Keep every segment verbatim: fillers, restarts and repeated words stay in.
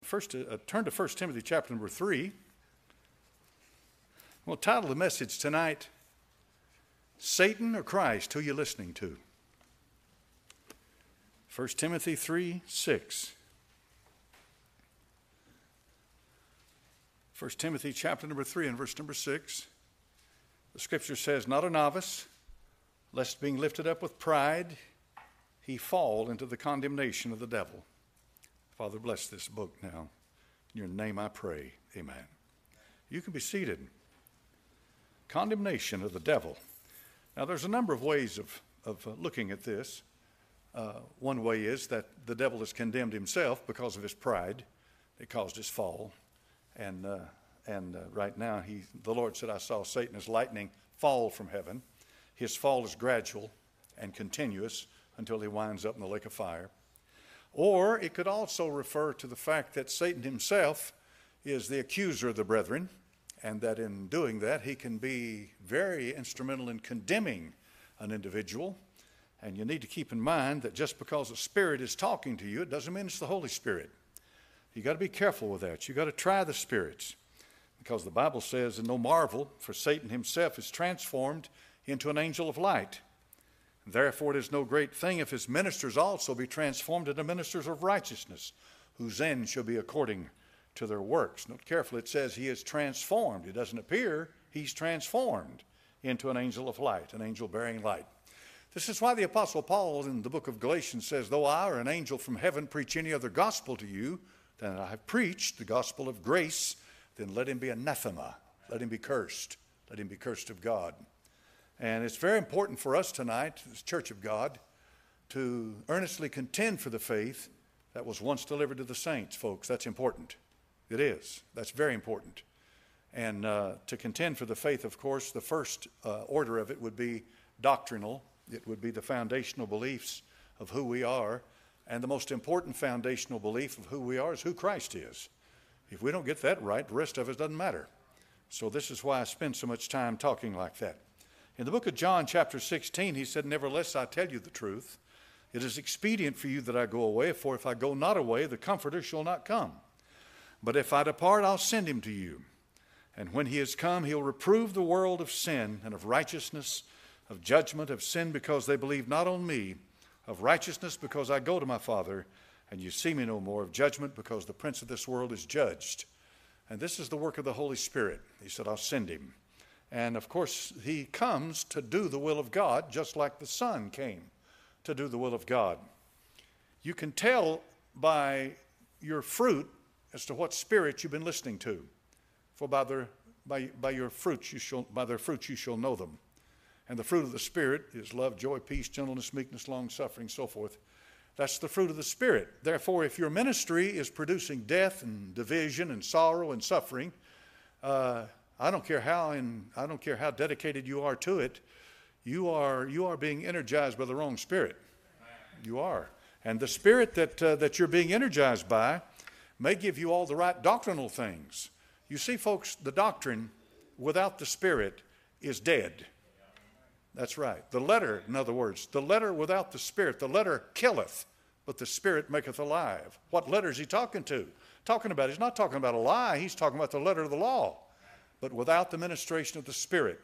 First, uh, turn to First Timothy chapter number three. We'll title the message tonight, Satan or Christ, who are you listening to? First Timothy three, six. First Timothy chapter number three and verse number six. The scripture says, not a novice, lest being lifted up with pride, he fall into the condemnation of the devil. Father, bless this book now. In your name I pray, amen. You can be seated. Condemnation of the devil. Now there's a number of ways of, of uh, looking at this. Uh, one way is that the devil has condemned himself because of his pride. It caused his fall. And uh, and uh, right now, he, the Lord said, I saw Satan as lightning fall from heaven. His fall is gradual and continuous until he winds up in the lake of fire. Or it could also refer to the fact that Satan himself is the accuser of the brethren, and that in doing that, he can be very instrumental in condemning an individual. And you need to keep in mind that just because the Spirit is talking to you, it doesn't mean it's the Holy Spirit. You got to be careful with that. You got to try the spirits, because the Bible says, and no marvel, for Satan himself is transformed into an angel of light. Therefore it is no great thing if his ministers also be transformed into ministers of righteousness, whose end shall be according to their works. Note carefully, it says he is transformed. It doesn't appear, he's transformed into an angel of light, an angel bearing light. This is why the Apostle Paul in the book of Galatians says, though I or an angel from heaven preach any other gospel to you than I have preached, the gospel of grace, then let him be anathema. Let him be cursed. Let him be cursed of God. And it's very important for us tonight, as Church of God, to earnestly contend for the faith that was once delivered to the saints, folks. That's important. It is. That's very important. And uh, to contend for the faith, of course, the first uh, order of it would be doctrinal. It would be the foundational beliefs of who we are. And the most important foundational belief of who we are is who Christ is. If we don't get that right, the rest of it doesn't matter. So this is why I spend so much time talking like that. In the book of John, chapter sixteen, he said, nevertheless, I tell you the truth. It is expedient for you that I go away, for if I go not away, the Comforter shall not come. But if I depart, I'll send him to you. And when he has come, he'll reprove the world of sin and of righteousness, of judgment, of sin because they believe not on me, of righteousness because I go to my Father, and you see me no more, of judgment because the prince of this world is judged. And this is the work of the Holy Spirit. He said, I'll send him. And of course, he comes to do the will of God, just like the Son came to do the will of God. You can tell by your fruit as to what spirit you've been listening to. For by their by, by your fruits you shall by their fruits you shall know them. And the fruit of the Spirit is love, joy, peace, gentleness, meekness, long suffering, so forth. That's the fruit of the Spirit. Therefore, if your ministry is producing death and division and sorrow and suffering, uh, I don't care how and I don't care how dedicated you are to it, you are you are being energized by the wrong spirit. You are. And the spirit that uh, that you're being energized by may give you all the right doctrinal things. You see, folks, the doctrine without the Spirit is dead. That's right. The letter, in other words, the letter without the Spirit, the letter killeth, but the Spirit maketh alive. What letter is he talking to? Talking about, he's not talking about a lie, he's talking about the letter of the law. But without the ministration of the Spirit,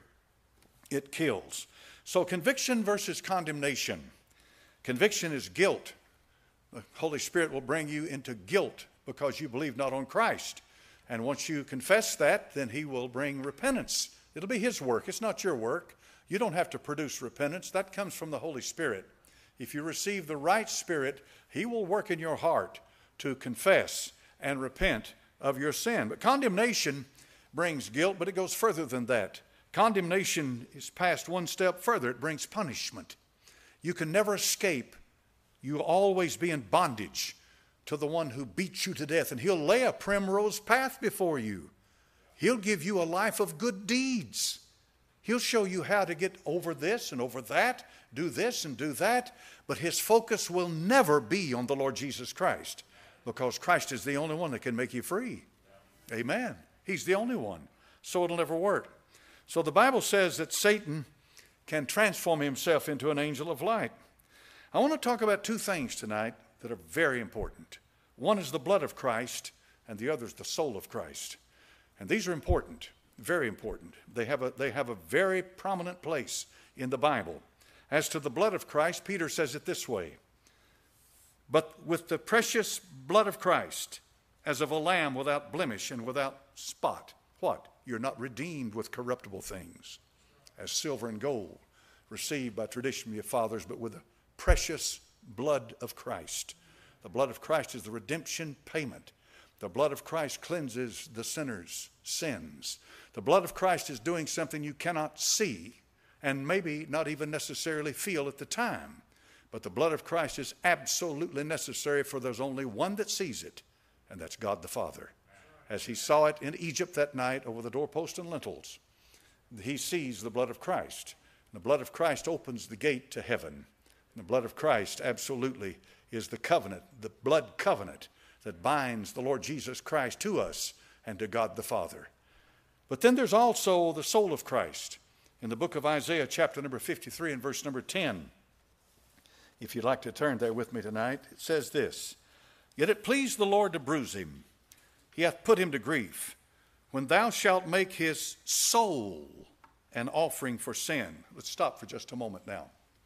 it kills. So conviction versus condemnation. Conviction is guilt. The Holy Spirit will bring you into guilt because you believe not on Christ. And once you confess that, then he will bring repentance. It'll be his work. It's not your work. You don't have to produce repentance. That comes from the Holy Spirit. If you receive the right spirit, he will work in your heart to confess and repent of your sin. But condemnation brings guilt, but it goes further than that. Condemnation is passed one step further. It brings punishment. You can never escape. You'll always be in bondage to the one who beats you to death, and he'll lay a primrose path before you. He'll give you a life of good deeds. He'll show you how to get over this and over that, do this and do that, but his focus will never be on the Lord Jesus Christ, because Christ is the only one that can make you free. Amen. He's the only one. So it'll never work. So the Bible says that Satan can transform himself into an angel of light. I want to talk about two things tonight that are very important. One is the blood of Christ. and the other is the soul of Christ. And these are important, very important. They have a, they have a very prominent place in the Bible. As to the blood of Christ, Peter says it this way: but with the precious blood of Christ, as of a lamb without blemish and without spot. What? You're not redeemed with corruptible things, as silver and gold, received by tradition of your fathers, but with the precious blood of Christ. The blood of Christ is the redemption payment. The blood of Christ cleanses the sinner's sins. The blood of Christ is doing something you cannot see and maybe not even necessarily feel at the time. But the blood of Christ is absolutely necessary, for there's only one that sees it, and that's God the Father. As he saw it in Egypt that night over the doorpost and lintels, he sees the blood of Christ. And the blood of Christ opens the gate to heaven. And the blood of Christ absolutely is the covenant, the blood covenant that binds the Lord Jesus Christ to us and to God the Father. But then there's also the soul of Christ. In the book of Isaiah, chapter number fifty-three and verse number ten, if you'd like to turn there with me tonight, it says this: yet it pleased the Lord to bruise him. He hath put him to grief. When thou shalt make his soul an offering for sin. Let's stop for just a moment now.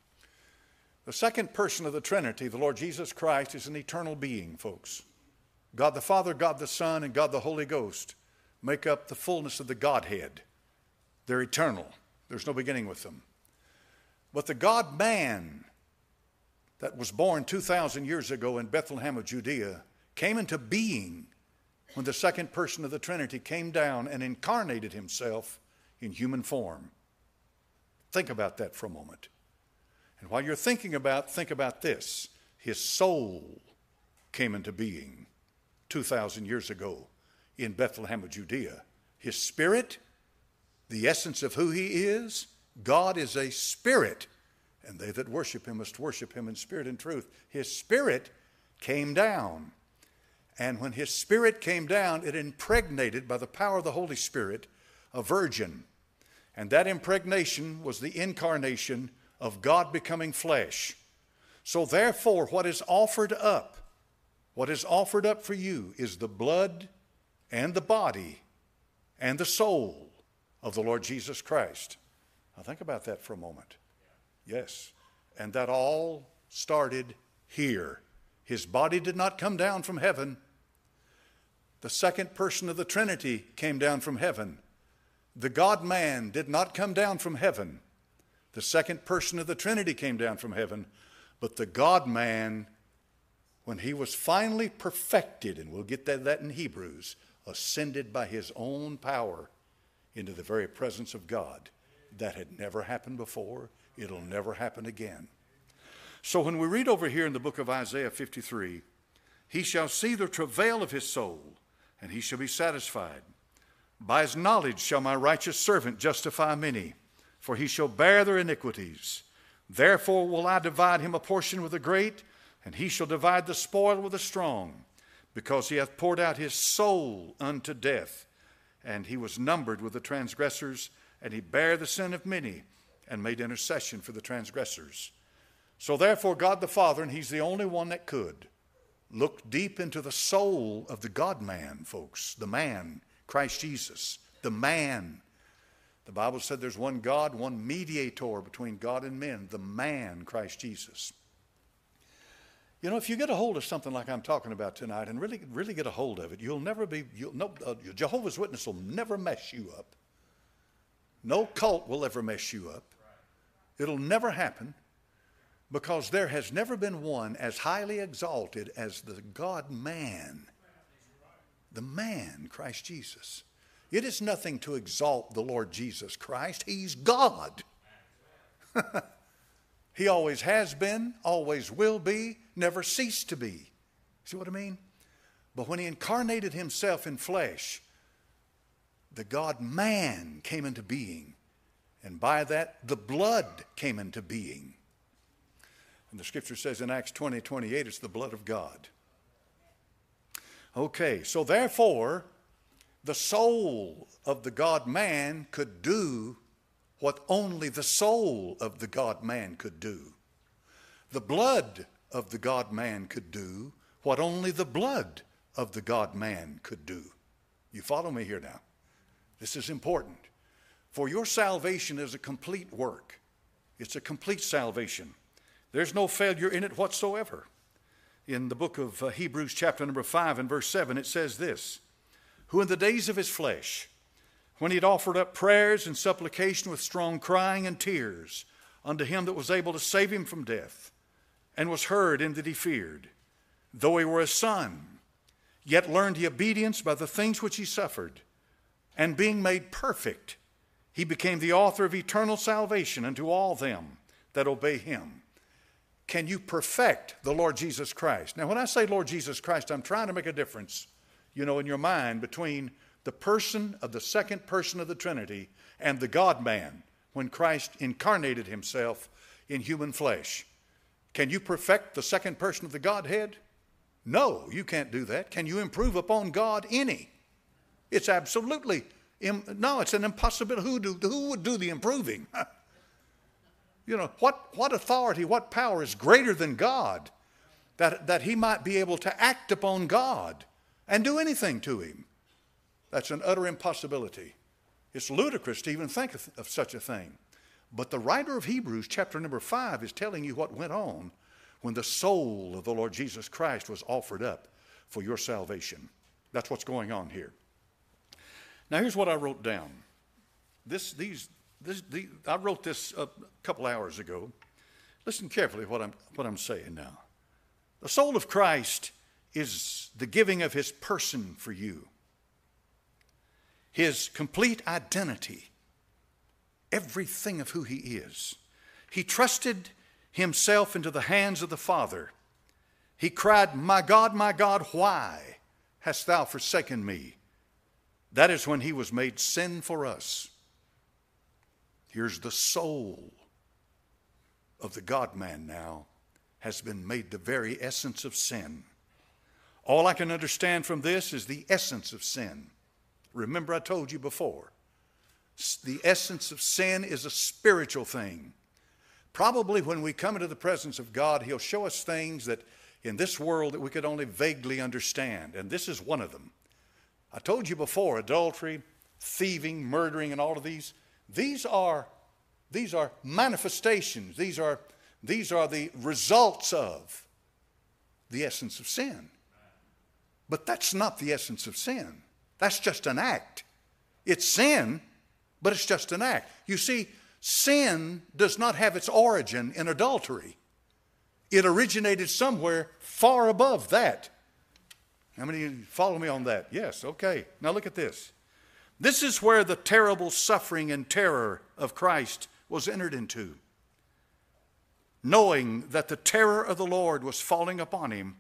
The second person of the Trinity, the Lord Jesus Christ, is an eternal being, folks. God the Father, God the Son, and God the Holy Ghost make up the fullness of the Godhead. They're eternal. There's no beginning with them. But the God-man that was born two thousand years ago in Bethlehem of Judea came into being when the second person of the Trinity came down and incarnated himself in human form. Think about that for a moment. And while you're thinking about, think about this. His soul came into being two thousand years ago in Bethlehem of Judea. His spirit, the essence of who he is, God is a spirit, and they that worship him must worship him in spirit and truth. His spirit came down. And when his spirit came down, it impregnated by the power of the Holy Spirit a virgin. And that impregnation was the incarnation of God becoming flesh. So therefore, what is offered up, what is offered up for you is the blood and the body and the soul of the Lord Jesus Christ. Now think about that for a moment. Yes. And that all started here. His body did not come down from heaven. The second person of the Trinity came down from heaven. The God-man did not come down from heaven. The second person of the Trinity came down from heaven. But the God-man, when he was finally perfected, and we'll get that, that in Hebrews, ascended by his own power into the very presence of God. That had never happened before. It'll never happen again. So when we read over here in the book of Isaiah fifty-three, he shall see the travail of his soul, and he shall be satisfied. By his knowledge shall my righteous servant justify many, for he shall bear their iniquities. Therefore will I divide him a portion with the great, and he shall divide the spoil with the strong, because he hath poured out his soul unto death, and he was numbered with the transgressors, and he bare the sin of many, and made intercession for the transgressors. So therefore God the Father, and he's the only one that could, look deep into the soul of the God-man, folks, the man, Christ Jesus, the man. The Bible said there's one God, one mediator between God and men, the man, Christ Jesus. You know, if you get a hold of something like I'm talking about tonight and really, really get a hold of it, you'll never be, you'll, no, uh, Jehovah's Witness will never mess you up. No cult will ever mess you up. It'll never happen, because there has never been one as highly exalted as the God-man, the man, Christ Jesus. It is nothing to exalt the Lord Jesus Christ. He's God. He always has been, always will be, never ceased to be. See what I mean? But when he incarnated himself in flesh, the God-man came into being. And by that, the blood came into being. And the scripture says in Acts twenty, twenty-eight, it's the blood of God. Okay, so therefore, the soul of the God-man could do what only the soul of the God-man could do. The blood of the God-man could do what only the blood of the God-man could do. You follow me here now? This is important. For your salvation is a complete work. It's a complete salvation. There's no failure in it whatsoever. In the book of uh, Hebrews chapter number five and verse seven, it says this, who in the days of his flesh, when he had offered up prayers and supplication with strong crying and tears unto him that was able to save him from death, and was heard in that he feared, though he were a son, yet learned he obedience by the things which he suffered, and being made perfect, he became the author of eternal salvation unto all them that obey him. Can you perfect the Lord Jesus Christ? Now, when I say Lord Jesus Christ, I'm trying to make a difference, you know, in your mind between the person of the second person of the Trinity and the God-man when Christ incarnated himself in human flesh. Can you perfect the second person of the Godhead? No, you can't do that. Can you improve upon God any? It's absolutely, no, it's an impossibility. Who, do, who would do the improving? You know, what, what authority, what power is greater than God that, that he might be able to act upon God and do anything to him? That's an utter impossibility. It's ludicrous to even think of, of such a thing. But the writer of Hebrews chapter number five is telling you what went on when the soul of the Lord Jesus Christ was offered up for your salvation. That's what's going on here. Now here's what I wrote down. This, these, this, the, I wrote this a couple hours ago. Listen carefully what I'm, what I'm saying now. The soul of Christ is the giving of his person for you. His complete identity, everything of who he is. He trusted himself into the hands of the Father. He cried, my God, my God, why hast thou forsaken me? That is when he was made sin for us. Here's the soul of the God-man now has been made the very essence of sin. All I can understand from this is the essence of sin. Remember, I told you before, the essence of sin is a spiritual thing. Probably when we come into the presence of God, he'll show us things that in this world that we could only vaguely understand. And this is one of them. I told you before, adultery, thieving, murdering, and all of these, these are, these are manifestations. These are, these are the results of the essence of sin. But that's not the essence of sin. That's just an act. It's sin, but it's just an act. You see, sin does not have its origin in adultery. It originated somewhere far above that. How many of you follow me on that? Yes, okay. Now look at this. This is where the terrible suffering and terror of Christ was entered into. Knowing that the terror of the Lord was falling upon him,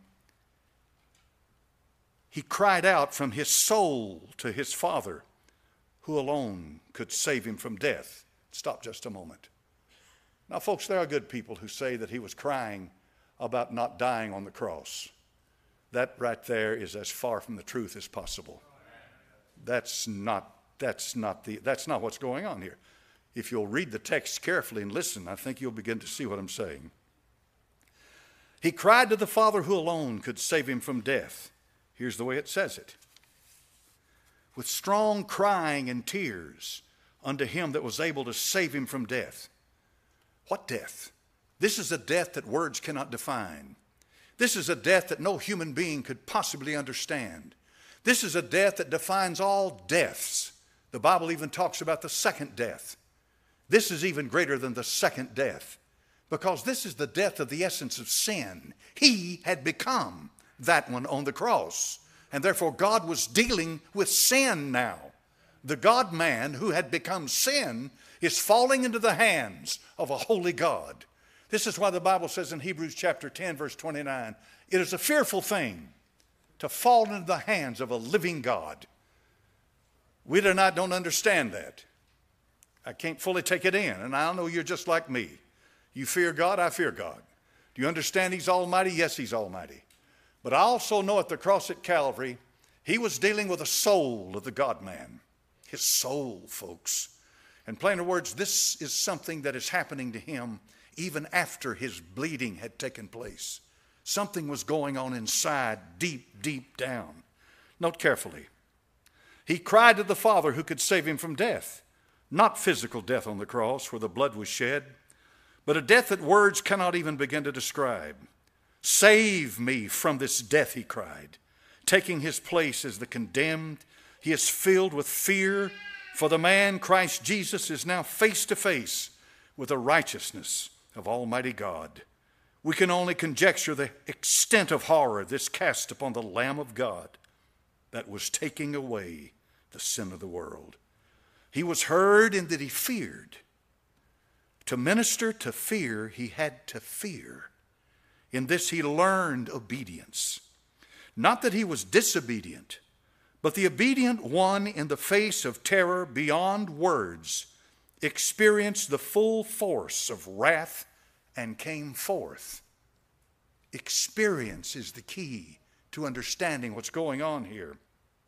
he cried out from his soul to his Father, who alone could save him from death. Stop just a moment. Now, folks, there are good people who say that he was crying about not dying on the cross. That right there is as far from the truth as possible. That's not, that's not, the, that's not what's going on here. If you'll read the text carefully and listen, I think you'll begin to see what I'm saying. He cried to the Father who alone could save him from death. Here's the way it says it. With strong crying and tears unto him that was able to save him from death. What death? This is a death that words cannot define. This is a death that no human being could possibly understand. This is a death that defines all deaths. The Bible even talks about the second death. This is even greater than the second death, because this is the death of the essence of sin. He had become that one on the cross, and therefore God was dealing with sin now. The God-man who had become sin is falling into the hands of a holy God. This is why the Bible says in Hebrews chapter ten, verse twenty-nine, it is a fearful thing to fall into the hands of a living God. We do not don't understand that. I can't fully take it in, and I know you're just like me. You fear God, I fear God. Do you understand he's almighty? Yes, he's almighty. But I also know at the cross at Calvary, he was dealing with the soul of the God-man. His soul, folks. In plainer words, this is something that is happening to him even after his bleeding had taken place. Something was going on inside, deep, deep down. Note carefully. He cried to the Father who could save him from death. Not physical death on the cross where the blood was shed, but a death that words cannot even begin to describe. Save me from this death, he cried. Taking his place as the condemned, he is filled with fear, for the man, Christ Jesus, is now face to face with the righteousness of Almighty God. We can only conjecture the extent of horror this cast upon the Lamb of God that was taking away the sin of the world. He was heard in that he feared. To minister to fear, he had to fear. In this he learned obedience. Not that he was disobedient, but the obedient one in the face of terror beyond words experienced the full force of wrath and came forth. Experience is the key to understanding what's going on here.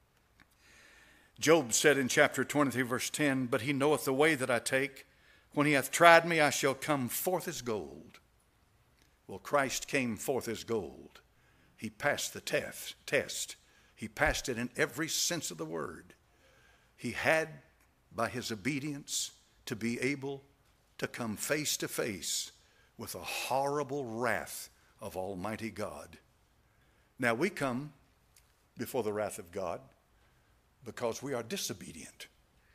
Job said in chapter twenty-three, verse ten, "But he knoweth the way that I take. When he hath tried me, I shall come forth as gold." Well, Christ came forth as gold. He passed the test. test. He passed it in every sense of the word. He had, by his obedience, to be able to come face to face with the horrible wrath of Almighty God. Now we come before the wrath of God because we are disobedient.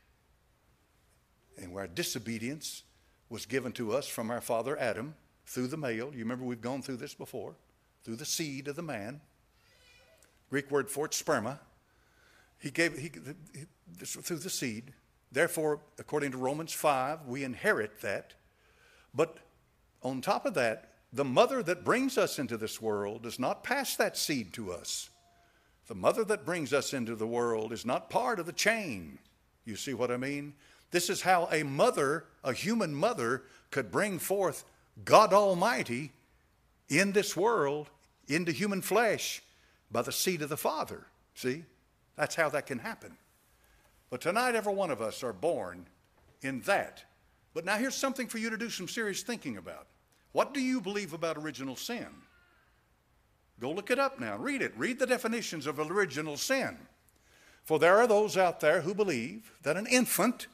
And our disobedience was given to us from our father Adam through the male. You remember we've gone through this before. Through the seed of the man. Greek word for it, sperma. He gave he, he, this, through the seed. Therefore, according to Romans five, we inherit that. But on top of that, the mother that brings us into this world does not pass that seed to us. The mother that brings us into the world is not part of the chain. You see what I mean? This is how a mother, a human mother, could bring forth God Almighty in this world, into human flesh, by the seed of the Father. See? That's how that can happen. But tonight, every one of us are born in that. But now here's something for you to do some serious thinking about. What do you believe about original sin? Go look it up now. Read it. Read the definitions of original sin. For there are those out there who believe that an infant,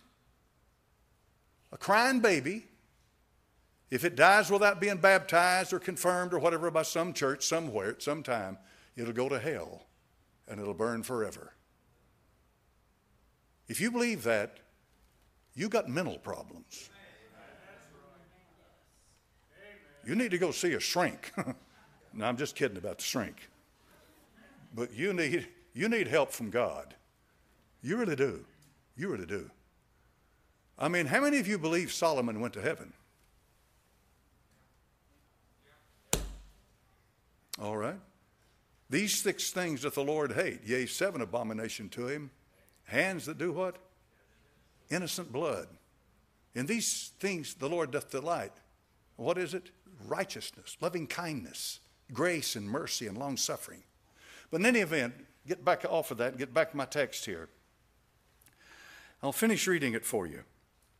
a crying baby, if it dies without being baptized or confirmed or whatever by some church somewhere at some time, it'll go to hell and it'll burn forever. If you believe that, you got mental problems. You need to go see a shrink. No, I'm just kidding about the shrink. But you need, you need help from God. You really do. You really do. I mean, how many of you believe Solomon went to heaven? All right. These six things that the Lord hate, yea, seven abomination to him. Hands that do what? Innocent blood. In these things the Lord doth delight. What is it? Righteousness, loving kindness, grace and mercy and long suffering. But in any event, get back off of that and get back to my text here. I'll finish reading it for you.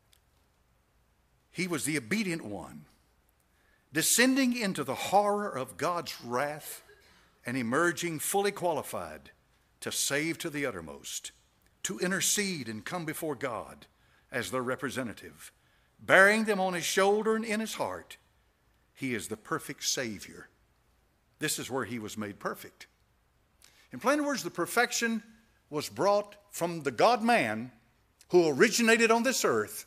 He was the obedient one, descending into the horror of God's wrath and emerging fully qualified to save to the uttermost, to intercede and come before God as their representative, bearing them on his shoulder and in his heart. He is the perfect Savior. This is where he was made perfect. In plain words, the perfection was brought from the God-man who originated on this earth.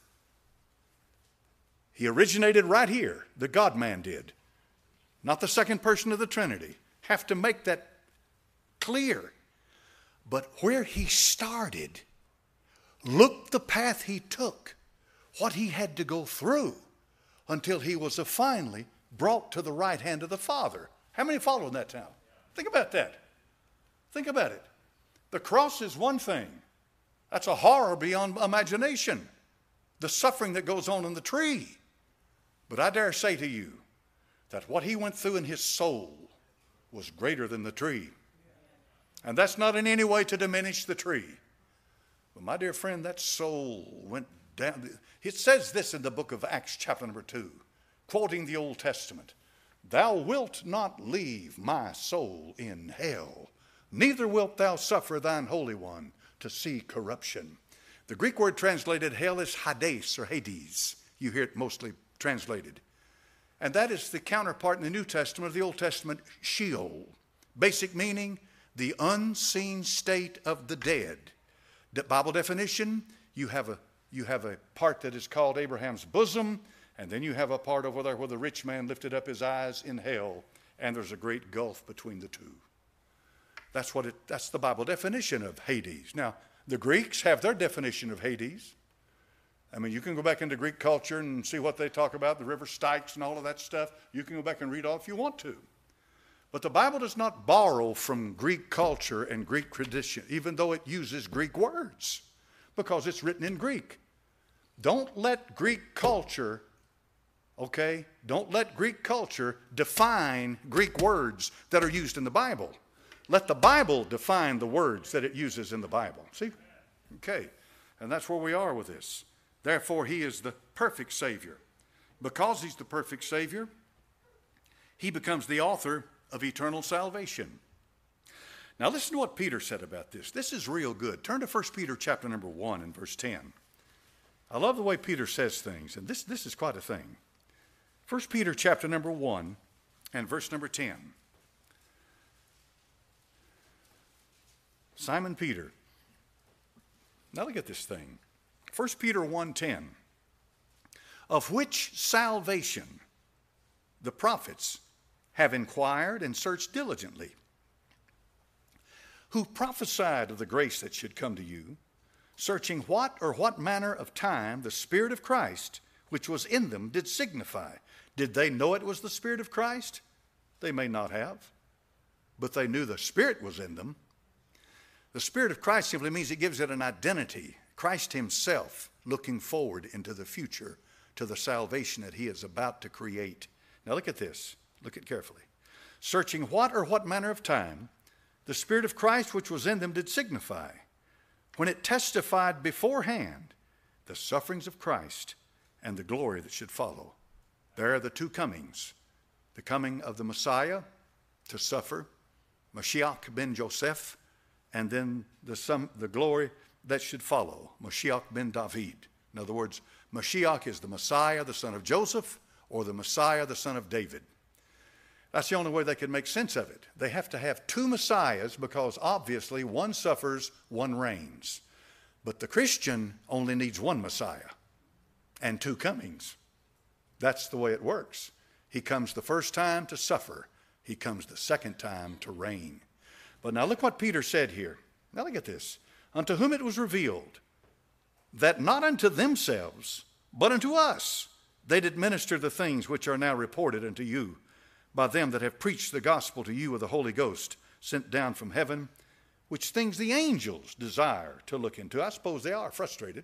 He originated right here. The God-man did. Not the second person of the Trinity. Have to make that clear. But where he started, look the path he took, what he had to go through until he was finally brought to the right hand of the Father. How many follow in that now? Think about that. Think about it. The cross is one thing. That's a horror beyond imagination. The suffering that goes on in the tree. But I dare say to you that what he went through in his soul was greater than the tree. And that's not in any way to diminish the tree. But my dear friend, that soul went down. It says this in the book of Acts chapter number two, quoting the Old Testament. Thou wilt not leave my soul in hell, neither wilt thou suffer thine Holy One to see corruption. The Greek word translated hell is Hades or Hades. You hear it mostly translated. And that is the counterpart in the New Testament of the Old Testament, Sheol. Basic meaning, the unseen state of the dead. The Bible definition, you have a you have a part that is called Abraham's bosom, and then you have a part over there where the rich man lifted up his eyes in hell, and there's a great gulf between the two. That's what it that's the Bible definition of Hades. Now, the Greeks have their definition of Hades. I mean, you can go back into Greek culture and see what they talk about, the river Styx and all of that stuff. You can go back and read all if you want to. But the Bible does not borrow from Greek culture and Greek tradition, even though it uses Greek words, because it's written in Greek. Don't let Greek culture, okay, don't let Greek culture define Greek words that are used in the Bible. Let the Bible define the words that it uses in the Bible. See? Okay. And that's where we are with this. Therefore, he is the perfect Savior. Because he's the perfect Savior, he becomes the author of eternal salvation. Now listen to what Peter said about this. This is real good. Turn to First Peter chapter number one and verse ten. I love the way Peter says things, and this, this is quite a thing. First Peter chapter number one and verse number ten. Simon Peter. Now look at this thing. First Peter one ten. Of which salvation the prophets have inquired and searched diligently, who prophesied of the grace that should come to you, searching what or what manner of time the Spirit of Christ, which was in them, did signify. Did they know it was the Spirit of Christ? They may not have, but they knew the Spirit was in them. The Spirit of Christ simply means it gives it an identity. Christ himself looking forward into the future to the salvation that he is about to create. Now look at this. Look at carefully. Searching what or what manner of time the Spirit of Christ which was in them did signify, when it testified beforehand the sufferings of Christ and the glory that should follow. There are the two comings. The coming of the Messiah to suffer, Mashiach ben Joseph, and then the, some, the glory that should follow, Mashiach ben David. In other words, Mashiach is the Messiah, the son of Joseph, or the Messiah, the son of David. That's the only way they can make sense of it. They have to have two Messiahs because obviously one suffers, one reigns. But the Christian only needs one Messiah and two comings. That's the way it works. He comes the first time to suffer. He comes the second time to reign. But now look what Peter said here. Now look at this. Unto whom it was revealed that not unto themselves, but unto us, they did minister the things which are now reported unto you by them that have preached the gospel to you of the Holy Ghost sent down from heaven, which things the angels desire to look into. I suppose they are frustrated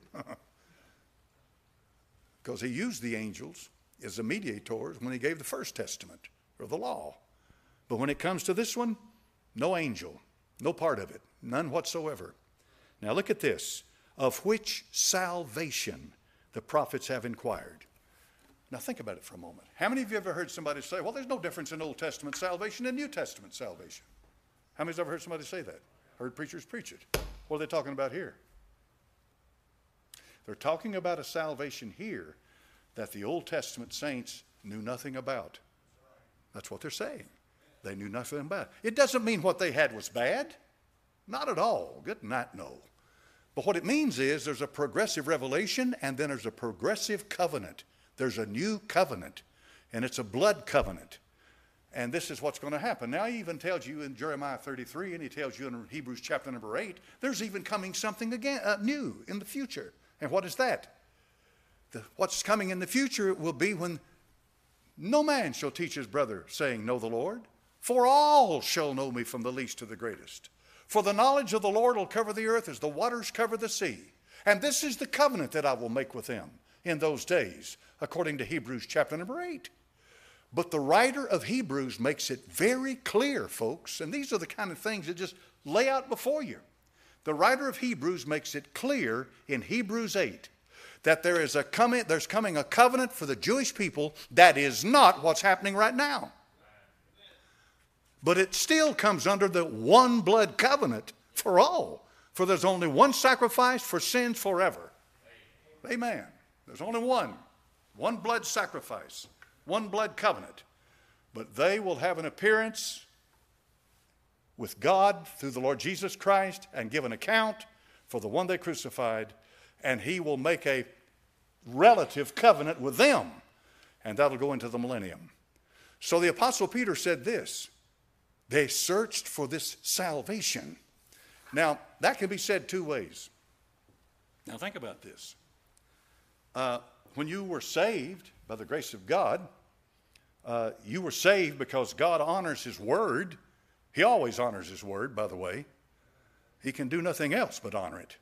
because he used the angels as the mediators when he gave the first testament or the law. But when it comes to this one, no angel, no part of it, none whatsoever. Now look at this. Of which salvation the prophets have inquired. Now think about it for a moment. How many of you ever heard somebody say, well, there's no difference in Old Testament salvation and New Testament salvation? How many's ever heard somebody say that? Heard preachers preach it. What are they talking about here? They're talking about a salvation here that the Old Testament saints knew nothing about. That's what they're saying. They knew nothing about it. It doesn't mean what they had was bad. Not at all. Good night, no. But what it means is there's a progressive revelation and then there's a progressive covenant. There's a new covenant, and it's a blood covenant. And this is what's going to happen. Now he even tells you in Jeremiah thirty-three, and he tells you in Hebrews chapter number eight, there's even coming something again uh, new in the future. And what is that? The, what's coming in the future will be when no man shall teach his brother, saying, know the Lord. For all shall know me from the least to the greatest. For the knowledge of the Lord will cover the earth as the waters cover the sea. And this is the covenant that I will make with them in those days, according to Hebrews chapter number eight. But the writer of Hebrews makes it very clear, folks, and these are the kind of things that just lay out before you. The writer of Hebrews makes it clear in Hebrews eight that there is a coming, there's coming a covenant for the Jewish people that is not what's happening right now. But it still comes under the one blood covenant for all. For there's only one sacrifice for sins forever. Amen. There's only one. One blood sacrifice. One blood covenant. But they will have an appearance with God through the Lord Jesus Christ and give an account for the one they crucified. And he will make a relative covenant with them. And that'll go into the millennium. So the Apostle Peter said this. They searched for this salvation. Now, that can be said two ways. Now, think about this. Uh, when you were saved by the grace of God, uh, you were saved because God honors his word. He always honors his word, by the way. He can do nothing else but honor it.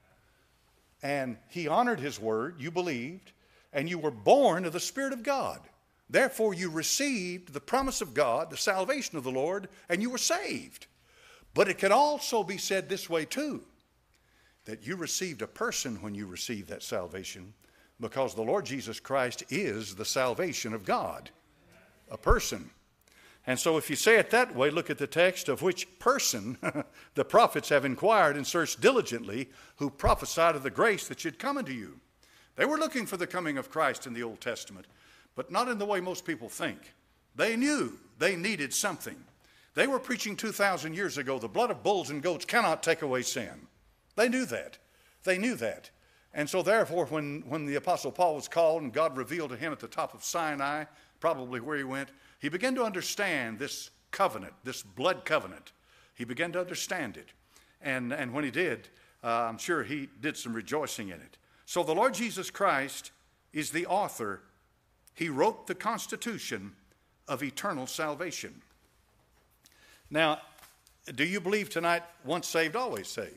And he honored his word, you believed, and you were born of the Spirit of God. Therefore, you received the promise of God, the salvation of the Lord, and you were saved. But it can also be said this way too, that you received a person when you received that salvation, because the Lord Jesus Christ is the salvation of God, a person. And so if you say it that way, look at the text of which person the prophets have inquired and searched diligently, who prophesied of the grace that should come unto you. They were looking for the coming of Christ in the Old Testament, but not in the way most people think. They knew they needed something. They were preaching two thousand years ago, the blood of bulls and goats cannot take away sin. They knew that. They knew that. And so therefore, when, when the Apostle Paul was called and God revealed to him at the top of Sinai, probably where he went, he began to understand this covenant, this blood covenant. He began to understand it. And, and when he did, uh, I'm sure he did some rejoicing in it. So the Lord Jesus Christ is the author. He wrote the constitution of eternal salvation. Now, do you believe tonight, once saved, always saved?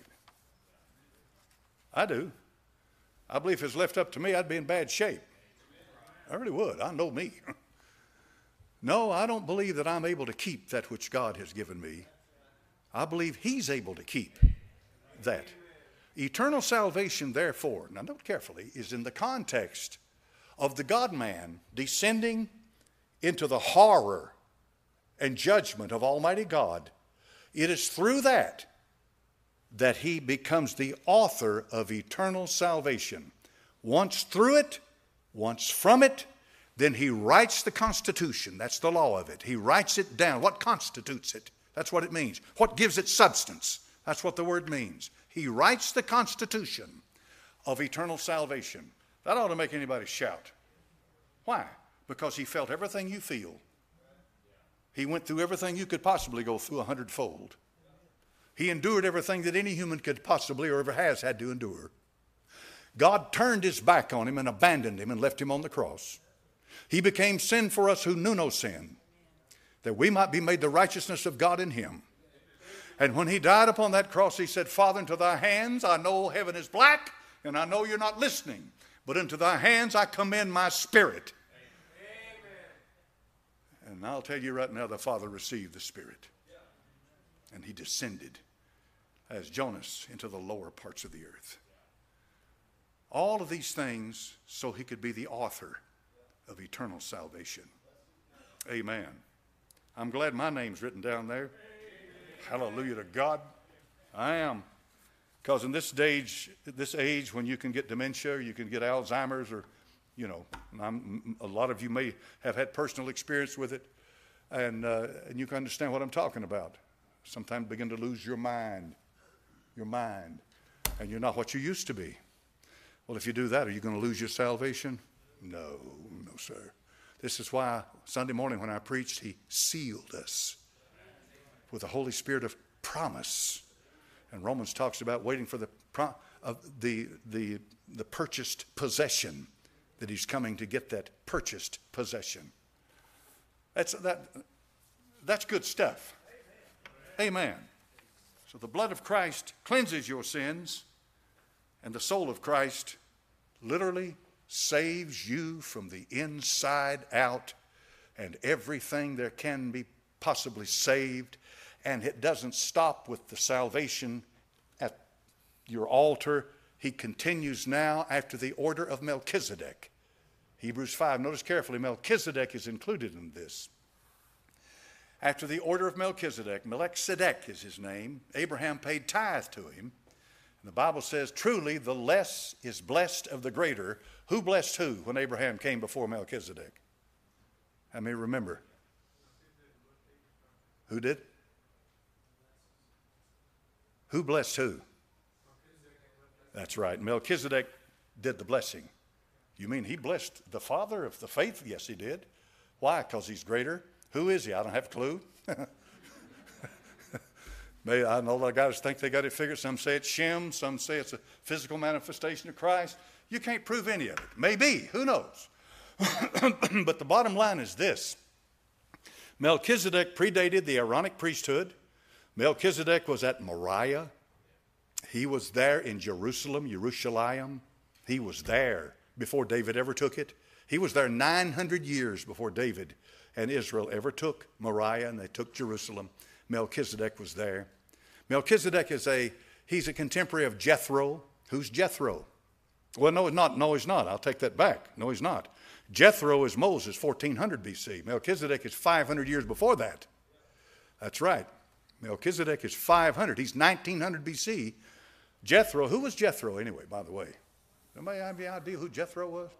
I do. I believe if it was left up to me, I'd be in bad shape. I really would. I know me. No, I don't believe that I'm able to keep that which God has given me. I believe he's able to keep that. Eternal salvation, therefore, now note carefully, is in the context of the God-man descending into the horror and judgment of Almighty God. It is through that that he becomes the author of eternal salvation. Once through it, once from it, then he writes the Constitution. That's the law of it. He writes it down. What constitutes it? That's what it means. What gives it substance? That's what the word means. He writes the Constitution of eternal salvation. That ought to make anybody shout. Why? Because he felt everything you feel. He went through everything you could possibly go through a hundredfold. He endured everything that any human could possibly or ever has had to endure. God turned his back on him and abandoned him and left him on the cross. He became sin for us who knew no sin, that we might be made the righteousness of God in him. And when he died upon that cross, he said, Father, into thy hands I know heaven is black, and I know you're not listening, but into thy hands I commend my spirit. Amen. And I'll tell you right now, the Father received the Spirit, and he descended as Jonas into the lower parts of the earth. All of these things so he could be the author of eternal salvation. Amen. I'm glad my name's written down there. Hallelujah to God. I am. Because in this age, this age when you can get dementia, or you can get Alzheimer's, or, you know, I'm, a lot of you may have had personal experience with it, and, uh, and you can understand what I'm talking about. Sometimes begin to lose your mind, your mind, and you're not what you used to be. Well, if you do that, are you going to lose your salvation? No, no, sir. This is why Sunday morning when I preached, he sealed us with the Holy Spirit of promise. And Romans talks about waiting for the pro- uh, the the the purchased possession, that he's coming to get that purchased possession. That's that. That's good stuff. Amen. So the blood of Christ cleanses your sins, and the soul of Christ literally saves you from the inside out, and everything there can be possibly saved. And it doesn't stop with the salvation at your altar. He continues now after the order of Melchizedek. Hebrews five, notice carefully, Melchizedek is included in this. after the order of Melchizedek. Melchizedek is his name. Abraham paid tithe to him. And the Bible says, truly the less is blessed of the greater. Who blessed who when Abraham came before Melchizedek? How many remember? Who did? Who blessed who? That's right. Melchizedek did the blessing. You mean he blessed the father of the faith? Yes, he did. Why? Because he's greater. Who is he? I don't have a clue. Maybe, I know a lot of guys think they got it figured. Some say it's Shem. Some say it's a physical manifestation of Christ. You can't prove any of it. Maybe. Who knows? But the bottom line is this. Melchizedek predated the Aaronic priesthood. Melchizedek was at Moriah. He was there in Jerusalem, Jerusalem. He was there before David ever took it. He was there nine hundred years before David and Israel ever took Moriah, and they took Jerusalem. Melchizedek was there. Melchizedek is a, he's a contemporary of Jethro. Who's Jethro? Well, no, not, no, he's not. I'll take that back. No, he's not. Jethro is Moses, fourteen hundred B C. Melchizedek is five hundred years before that. That's right. Melchizedek is five hundred. He's nineteen hundred B C. Jethro, who was Jethro anyway, by the way? Anybody have any idea who Jethro was?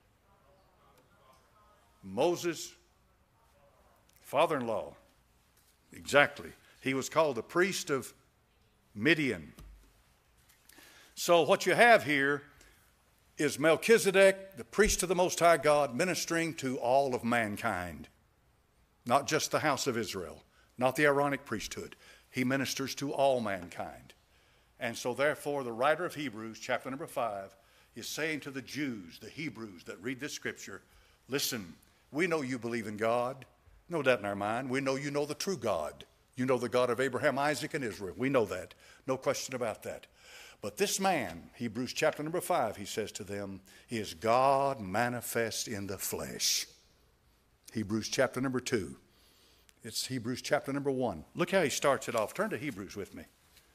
Moses' father-in-law. Exactly. He was called the priest of Midian. So what you have here is Melchizedek, the priest of the Most High God, ministering to all of mankind. Not just the house of Israel, not the Aaronic priesthood. He ministers to all mankind. And so therefore the writer of Hebrews, chapter number five, is saying to the Jews, the Hebrews that read this scripture, listen, we know you believe in God. No doubt in our mind. We know you know the true God. You know the God of Abraham, Isaac, and Israel. We know that. No question about that. But this man, Hebrews chapter number five, he says to them, is God manifest in the flesh. Hebrews chapter number two. It's Hebrews chapter number one. Look how he starts it off. Turn to Hebrews with me.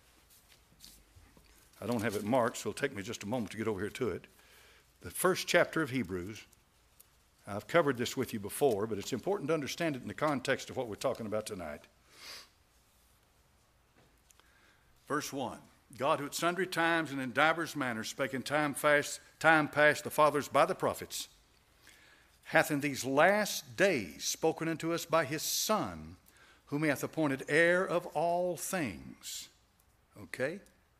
I don't have it marked, so it'll take me just a moment to get over here to it. The first chapter of Hebrews. I've covered this with you before, but it's important to understand it in the context of what we're talking about tonight. Verse one. God, who at sundry times and in divers manners spake in time past, time past the fathers by the prophets, hath in these last days spoken unto us by his Son, whom he hath appointed heir of all things. Okay?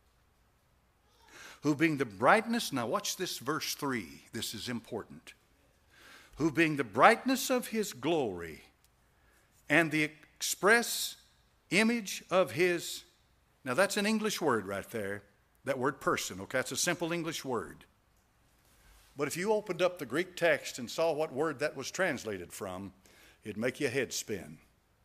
Who being the brightness, now watch this verse three, this is important. Who being the brightness of his glory and the express image of his, now that's an English word right there, that word person, okay? That's a simple English word. But if you opened up the Greek text and saw what word that was translated from, it'd make your head spin.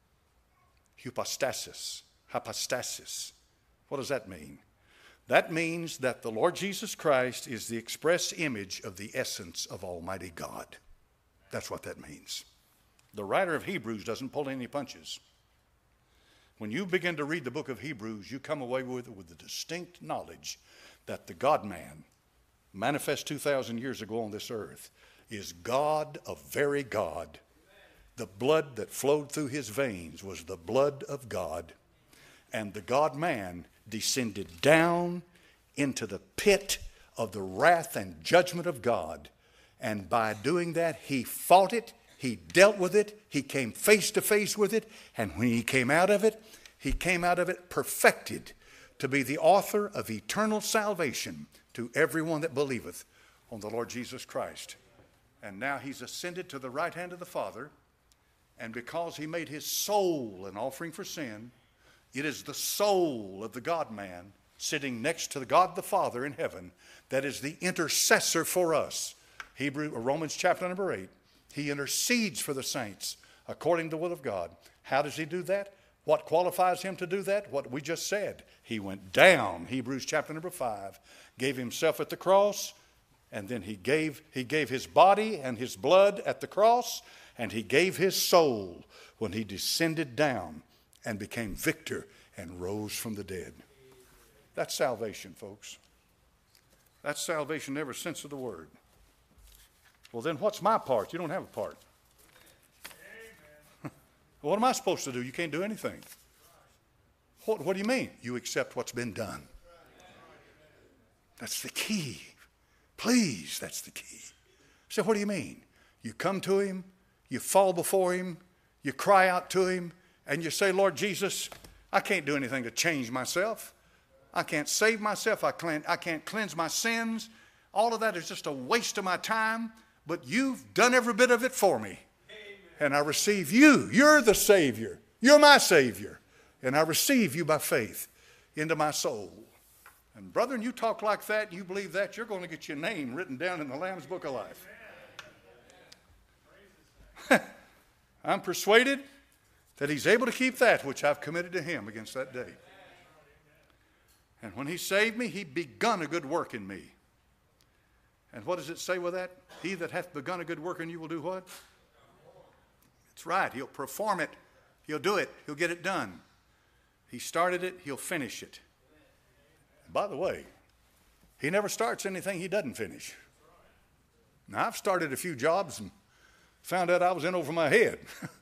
Hypostasis, hypostasis. What does that mean? That means that the Lord Jesus Christ is the express image of the essence of Almighty God. That's what that means. The writer of Hebrews doesn't pull any punches. When you begin to read the book of Hebrews, you come away with, with the distinct knowledge that the God-man, manifest two thousand years ago on this earth, is God of very God. The blood that flowed through his veins was the blood of God. And the God-man descended down into the pit of the wrath and judgment of God. And by doing that, he fought it, he dealt with it, he came face to face with it, and when he came out of it, he came out of it perfected to be the author of eternal salvation to everyone that believeth on the Lord Jesus Christ. And now he's ascended to the right hand of the Father, and because he made his soul an offering for sin, it is the soul of the God-man sitting next to the God the Father in heaven that is the intercessor for us. Hebrew, Romans chapter number eight. He intercedes for the saints according to the will of God. How does he do that? What qualifies him to do that? What we just said. He went down, Hebrews chapter number five, gave himself at the cross, and then he gave, he gave his body and his blood at the cross, and he gave his soul when he descended down and became victor and rose from the dead. That's salvation, folks. That's salvation in every sense of the word. Well, then what's my part? You don't have a part. What am I supposed to do? You can't do anything. What, what do you mean? You accept what's been done. That's the key. Please, that's the key. So what do you mean? You come to him, you fall before him, you cry out to him, and you say, Lord Jesus, I can't do anything to change myself. I can't save myself. I can't, I can't cleanse my sins. All of that is just a waste of my time, but you've done every bit of it for me. Amen. And I receive you. You're the Savior. You're my Savior. And I receive you by faith into my soul. And brethren, you talk like that, you believe that, you're going to get your name written down in the Lamb's Book of Life. I'm persuaded that he's able to keep that which I've committed to him against that day. And when he saved me, he begun a good work in me. And what does it say with that? He that hath begun a good work in you will do what? It's right. He'll perform it. He'll do it. He'll get it done. He started it. He'll finish it. By the way, he never starts anything he doesn't finish. Now, I've started a few jobs and found out I was in over my head.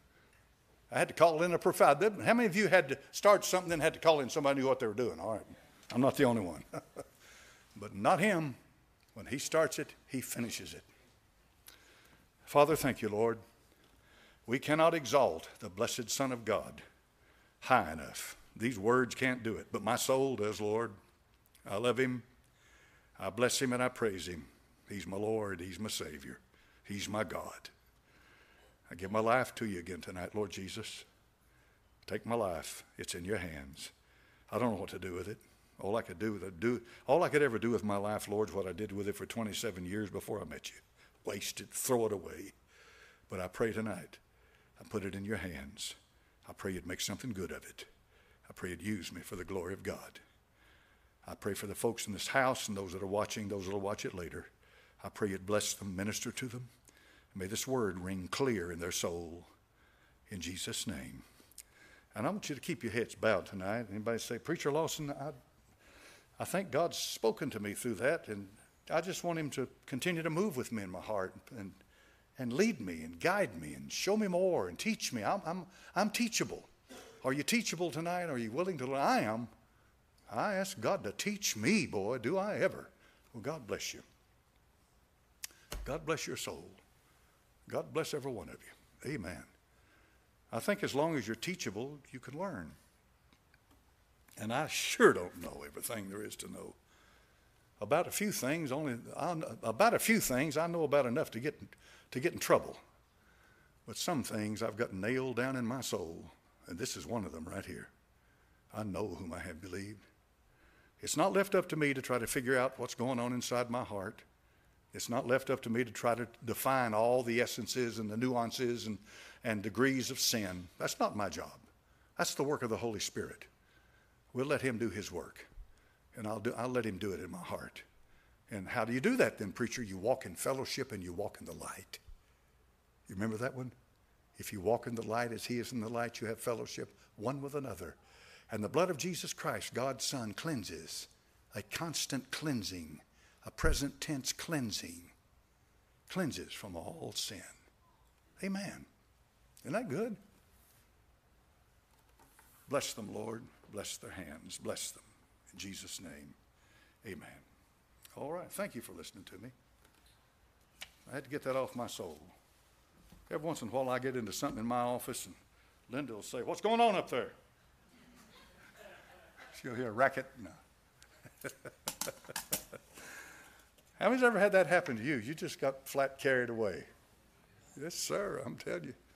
I had to call in a provider. How many of you had to start something and had to call in somebody who knew what they were doing? All right. I'm not the only one. But not him. When he starts it, he finishes it. Father, thank you, Lord. We cannot exalt the blessed Son of God high enough. These words can't do it, but my soul does, Lord. I love him. I bless him and I praise him. He's my Lord. He's my Savior. He's my God. I give my life to you again tonight, Lord Jesus. Take my life. It's in your hands. I don't know what to do with it. All I could do with it, do, all I could ever do with my life, Lord, is what I did with it for twenty-seven years before I met you. Waste it, throw it away. But I pray tonight, I put it in your hands. I pray you'd make something good of it. I pray you'd use me for the glory of God. I pray for the folks in this house and those that are watching, those that will watch it later. I pray you'd bless them, minister to them. May this word ring clear in their soul. In Jesus' name. And I want you to keep your heads bowed tonight. Anybody say, Preacher Lawson, I, I think God's spoken to me through that, and I just want him to continue to move with me in my heart and, and lead me and guide me and show me more and teach me. I'm, I'm, I'm teachable. Are you teachable tonight? Are you willing to learn? I am. I ask God to teach me, boy. Do I ever? Well, God bless you. God bless your soul. God bless every one of you. Amen. I think as long as you're teachable, you can learn. And I sure don't know everything there is to know. About a few things, only I, about a few things I know about enough to get to get in trouble. But some things I've got nailed down in my soul, and this is one of them right here. I know whom I have believed. It's not left up to me to try to figure out what's going on inside my heart. It's not left up to me to try to define all the essences and the nuances and, and degrees of sin. That's not my job. That's the work of the Holy Spirit. We'll let him do his work, and I'll, do, I'll let him do it in my heart. And how do you do that then, preacher? You walk in fellowship and you walk in the light. You remember that one? If you walk in the light as he is in the light, you have fellowship one with another. And the blood of Jesus Christ, God's Son, cleanses, a constant cleansing, a present tense cleansing, cleanses from all sin. Amen. Isn't that good? Bless them, Lord. Bless their hands. Bless them. In Jesus' name, amen. All right. Thank you for listening to me. I had to get that off my soul. Every once in a while I get into something in my office and Linda will say, what's going on up there? She'll hear a racket. No. How many's ever had that happen to you? You just got flat carried away. Yes, sir, I'm telling you.